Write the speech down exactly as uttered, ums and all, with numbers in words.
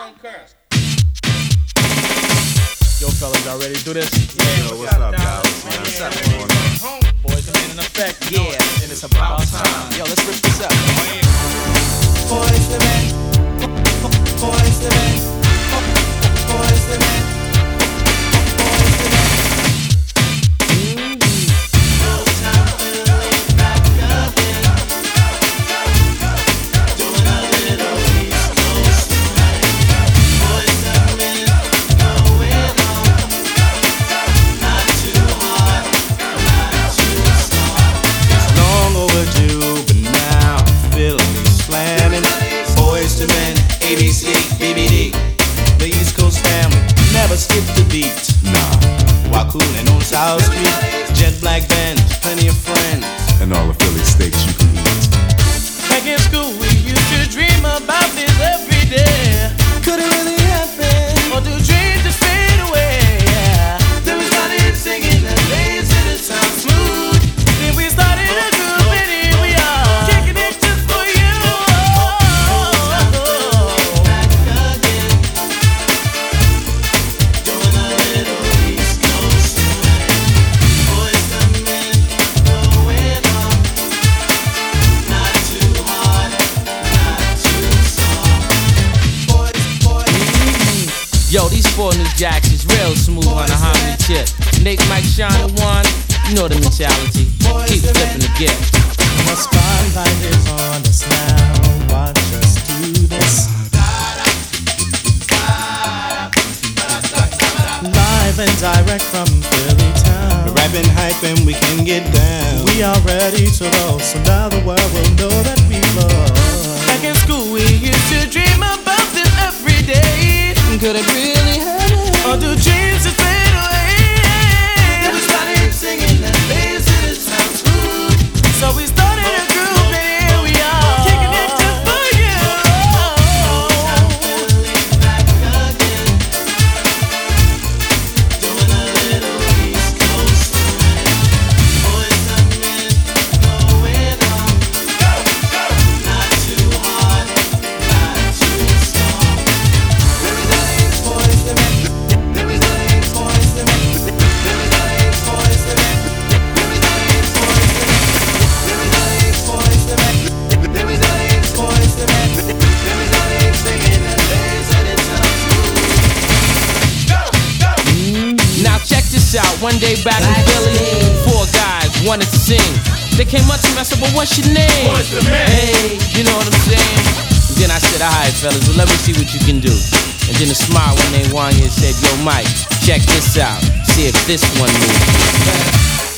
Yo, fellas, y'all ready to do this? Yeah, yo, what's up, guys? What's up, man? Boys are in effect. Yeah, and it's about time. Yo, let's rip this up. Boys the men, boys the men, boys the men. Skip the beat, nah. While coolin' on South Street, jet black band, plenty of friends, and all the Philly steaks you can eat. Back in school, we used to dream about this every day. Could it really happen? Or do dreams just fade away? Yeah. Then we started singing the lazy that sounds smooth. Then we started a group and here we are, kicking it just for you. Yo, these four new jacks is real smooth on the harmony tip. Nick, Mike, Sean, and one, you know the mentality. Keep flipping the gift. The spotlight is on us now. Watch us do this. Live and direct from Philly town. We're rapping hype and we can get down. We are ready to go, so now the world will know that we love. Back in school, we used to dream about this every day. Could it really happen? Or do dreams just fade away? Then we started singing that lazy that sounds smooth. So we started a group and here we are, kicking it just for you. Back again, doing a little East Coast swing. Boys and men going on. Go, go. Not too hard, not too soft. Boys the men, there is no names, boys the men. There is no names, boys the men. There is no names, boys the men. There is no names, boys the men. There is no names, boys the men. There is no names, singing the days and it sounds smooth. Go, go. Now check this out. One day back in Philly, four guys wanted to sing. They came up to me, I said, well, what's your name? What's the man? Hey, you know what I'm saying? And then I said, alright, fellas, well, let me see what you can do. And then a smile when they won you and said, yo, Mike, check this out. See if this one moves.